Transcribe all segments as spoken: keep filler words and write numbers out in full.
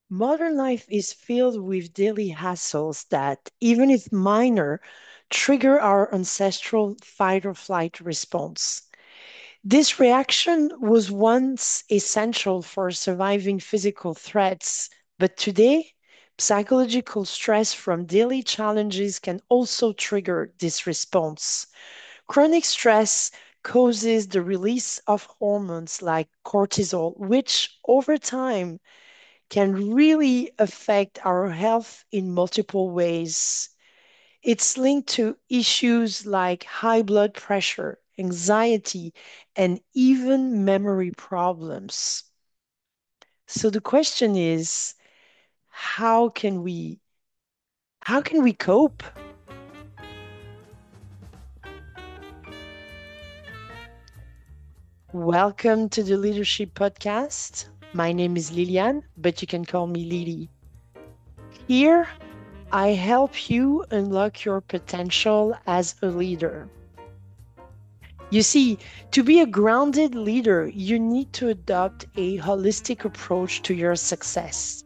Modern life is filled with daily hassles that, even if minor, trigger our ancestral fight or flight response. This reaction was once essential for surviving physical threats, but today, psychological stress from daily challenges can also trigger this response. Chronic stress causes the release of hormones like cortisol, which over time can really affect our health in multiple ways. It's linked to issues like high blood pressure, anxiety, and even memory problems. So the question is, how can we how can we cope? Welcome to the Leadership Podcast. My name is Liliane, but you can call me Lily. Here, I help you unlock your potential as a leader. You see, to be a grounded leader, you need to adopt a holistic approach to your success.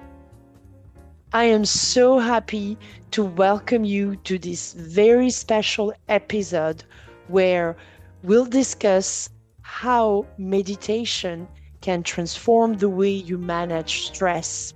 I am so happy to welcome you to this very special episode where we'll discuss how meditation can transform the way you manage stress.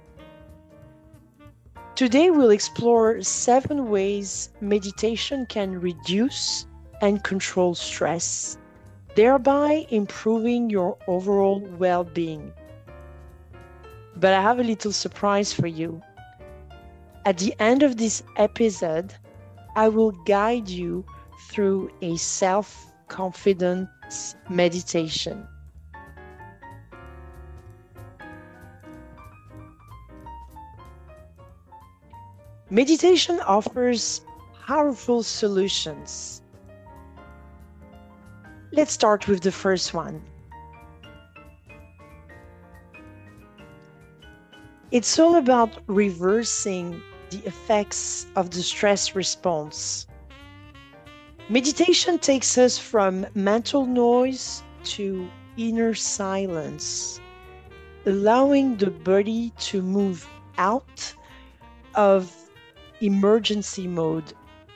Today, we'll explore seven ways meditation can reduce and control stress, thereby improving your overall well being. But I have a little surprise for you. At the end of this episode, I will guide you through a self confidence meditation. Meditation offers powerful solutions. Let's start with the first one. It's all about reversing the effects of the stress response. Meditation takes us from mental noise to inner silence, allowing the body to move out of emergency mode.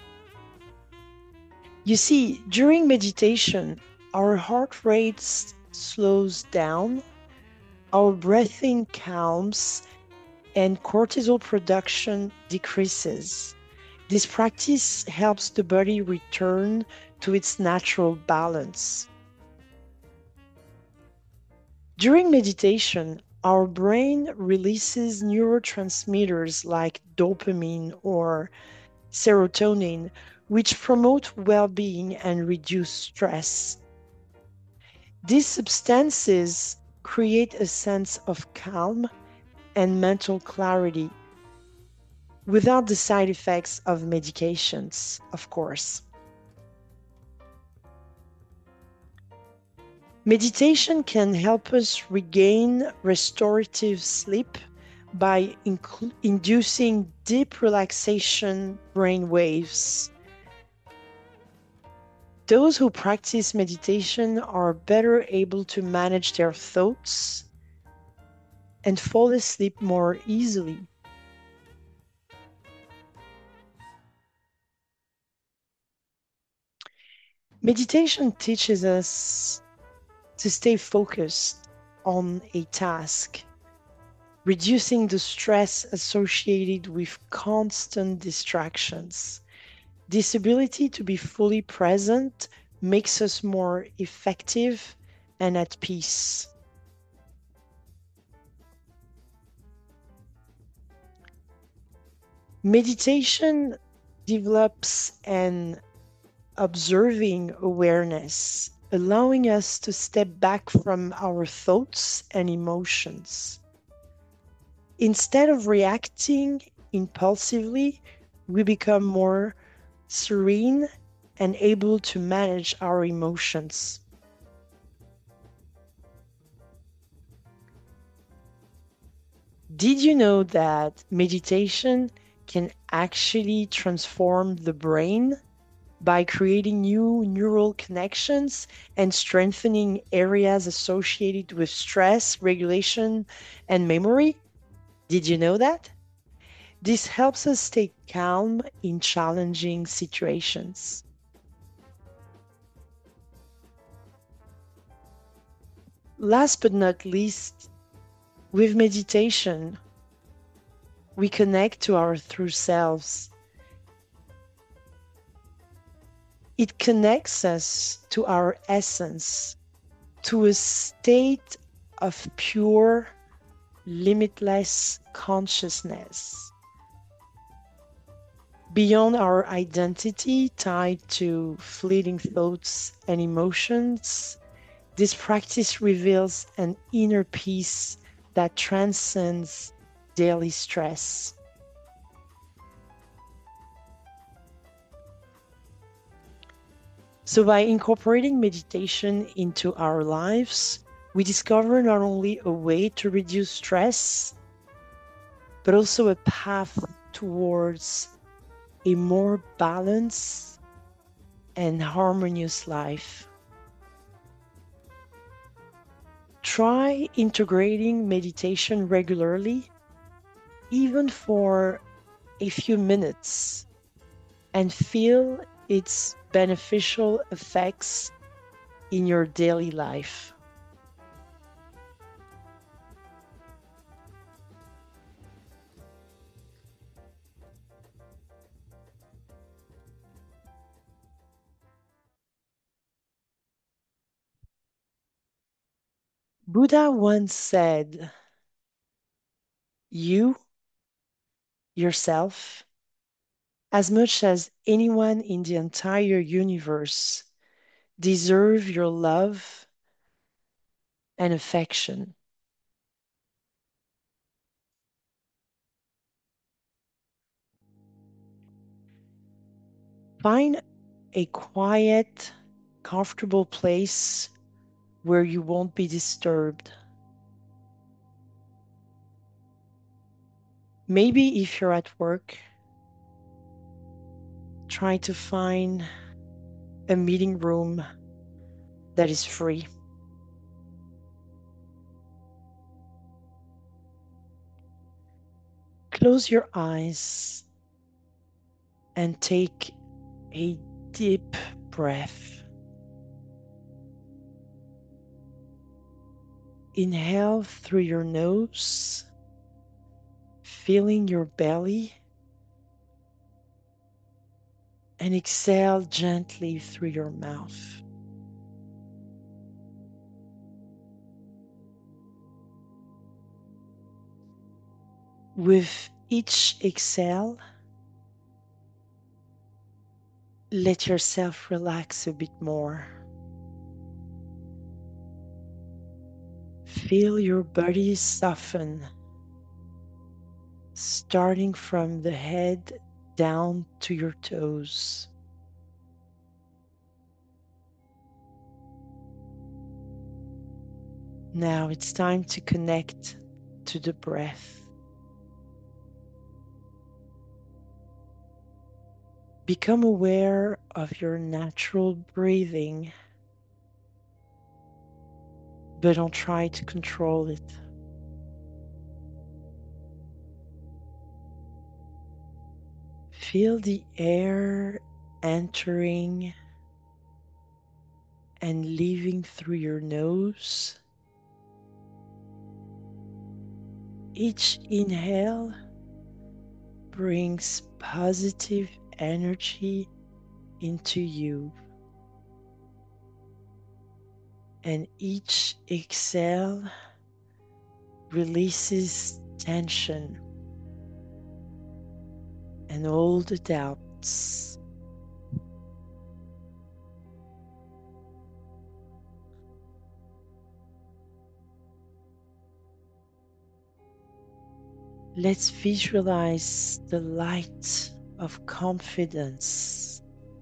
You see, during meditation, our heart rate slows down, our breathing calms, and cortisol production decreases. This practice helps the body return to its natural balance. During meditation, our brain releases neurotransmitters like dopamine or serotonin, which promote well-being and reduce stress. These substances create a sense of calm and mental clarity without the side effects of medications, of course. Meditation can help us regain restorative sleep by inc- inducing deep relaxation brain waves. Those who practice meditation are better able to manage their thoughts and fall asleep more easily. Meditation teaches us to stay focused on a task, reducing the stress associated with constant distractions. This ability to be fully present makes us more effective and at peace. Meditation develops an observing awareness, allowing us to step back from our thoughts and emotions. Instead of reacting impulsively, we become more serene and able to manage our emotions. Did you know that meditation can actually transform the brain by creating new neural connections and strengthening areas associated with stress, regulation, and memory? Did you know that? This helps us stay calm in challenging situations. Last but not least, with meditation, we connect to our true selves. It connects us to our essence, to a state of pure, limitless consciousness. Beyond our identity tied to fleeting thoughts and emotions, this practice reveals an inner peace that transcends daily stress. So, by incorporating meditation into our lives, we discover not only a way to reduce stress, but also a path towards a more balanced and harmonious life. Try integrating meditation regularly, even for a few minutes, and feel its beneficial effects in your daily life. Buddha once said, "You, yourself, as much as anyone in the entire universe, deserve your love and affection." Find a quiet, comfortable place where you won't be disturbed. Maybe if you're at work, try to find a meeting room that is free. Close your eyes and take a deep breath. Inhale through your nose, filling your belly, and exhale gently through your mouth. With each exhale, let yourself relax a bit more. Feel your body soften, starting from the head down to your toes. Now it's time to connect to the breath. Become aware of your natural breathing, but don't try to control it. Feel the air entering and leaving through your nose. Each inhale brings positive energy into you, and each exhale releases tension and all the doubts. Let's visualize the light of confidence.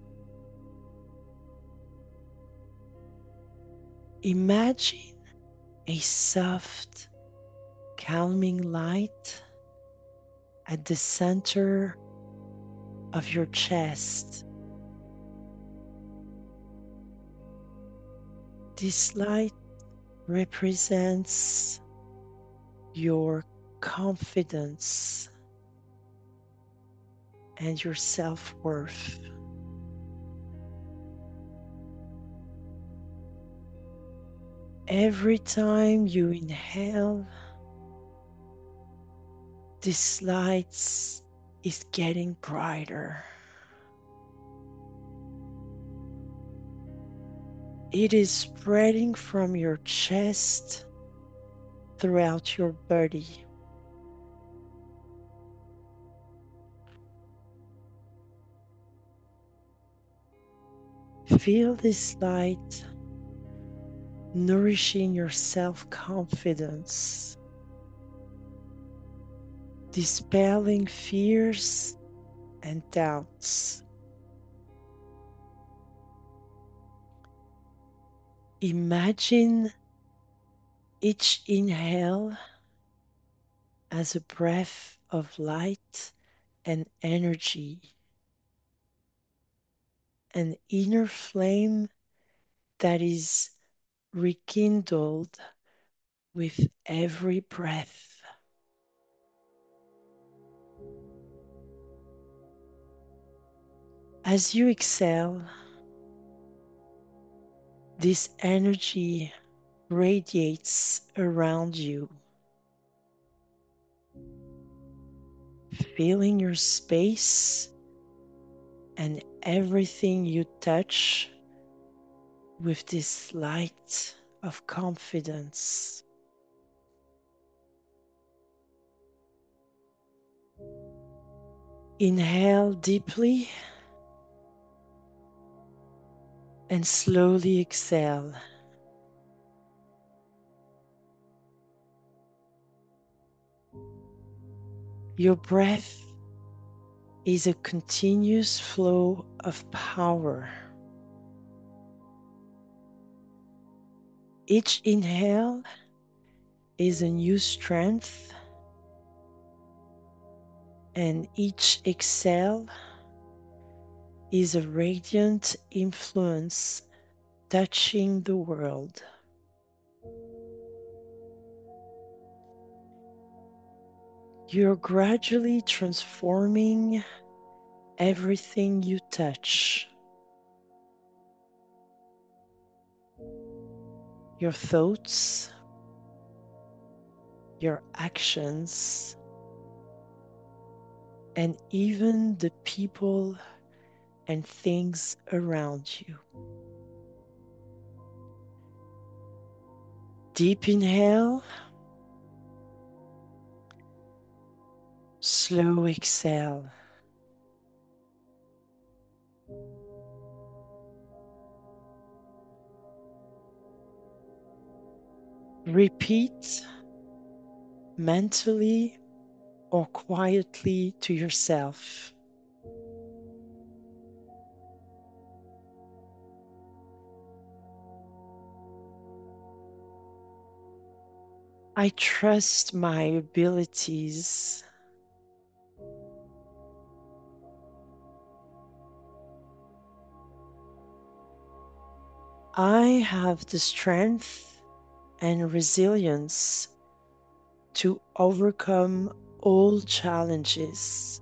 Imagine a soft, calming light at the center of your chest. This light represents your confidence and your self-worth. Every time you inhale, this light is getting brighter. It is spreading from your chest throughout your body. Feel this light nourishing your self-confidence, dispelling fears and doubts. Imagine each inhale as a breath of light and energy, an inner flame that is rekindled with every breath. As you exhale, this energy radiates around you, filling your space and everything you touch with this light of confidence. Inhale deeply and slowly exhale. Your breath is a continuous flow of power. Each inhale is a new strength, and each exhale is a radiant influence touching the world. You're gradually transforming everything you touch. Your thoughts, your actions, and even the people and things around you. Deep inhale, slow exhale. Repeat mentally or quietly to yourself. I trust my abilities. I have the strength and resilience to overcome all challenges.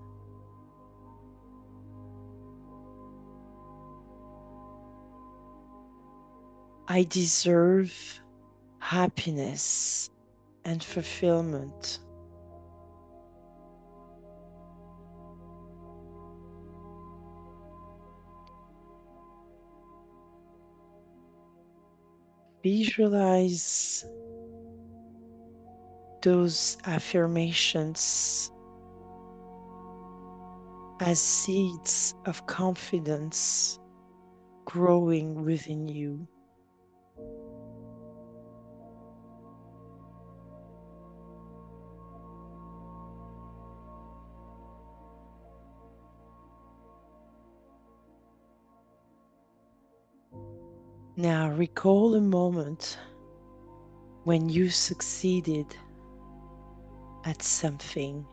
I deserve happiness and fulfillment. Visualize those affirmations as seeds of confidence growing within you. Now recall a moment when you succeeded at something.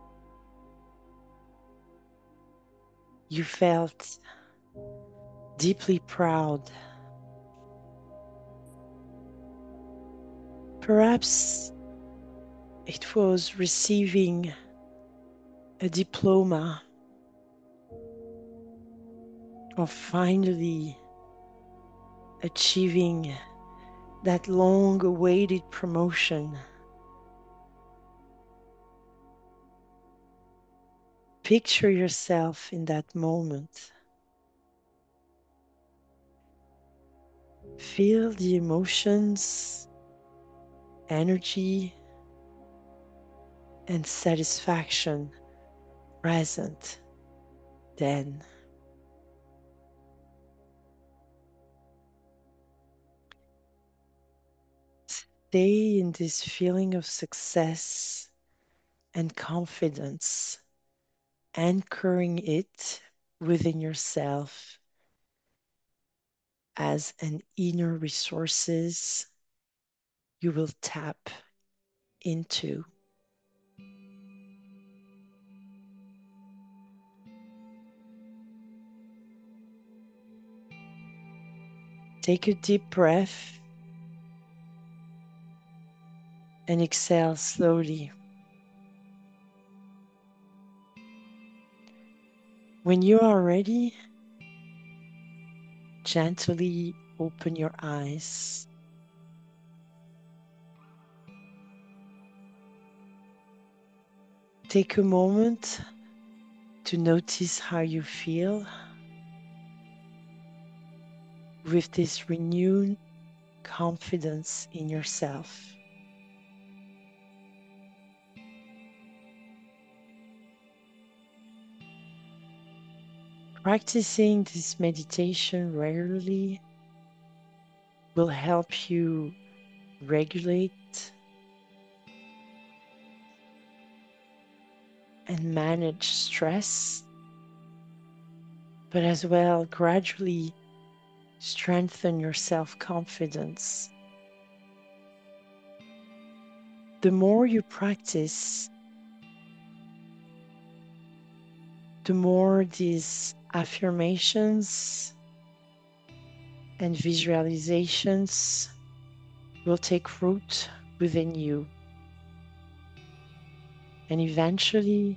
You felt deeply proud. Perhaps It was receiving a diploma, or finally achieving that long awaited promotion. Picture yourself in that moment. Feel the emotions, energy, and satisfaction present then. Stay in this feeling of success and confidence, anchoring it within yourself as an inner resources you will tap into. Take a deep breath and exhale slowly. When you are ready, gently open your eyes. Take a moment to notice how you feel with this renewed confidence in yourself. Practicing this meditation regularly will help you regulate and manage stress, but as well gradually strengthen your self-confidence. The more you practice, the more these affirmations and visualizations will take root within you and eventually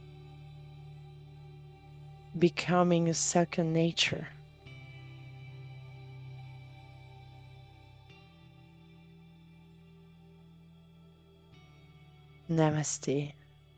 becoming a second nature. Namaste.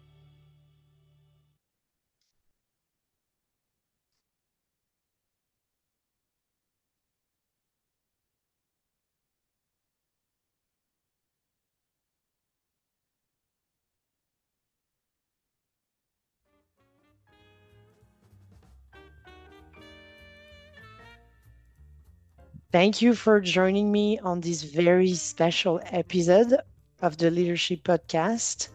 Thank you for joining me on this very special episode of the Leadership Podcast.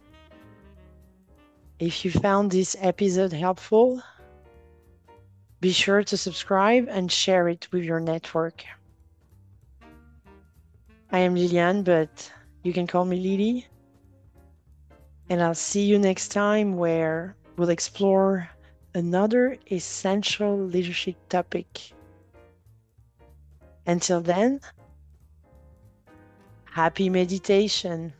If you found this episode helpful, be sure to subscribe and share it with your network. I am Liliane, but you can call me Lily. And I'll see you next time where we'll explore another essential leadership topic. Until then, happy meditation.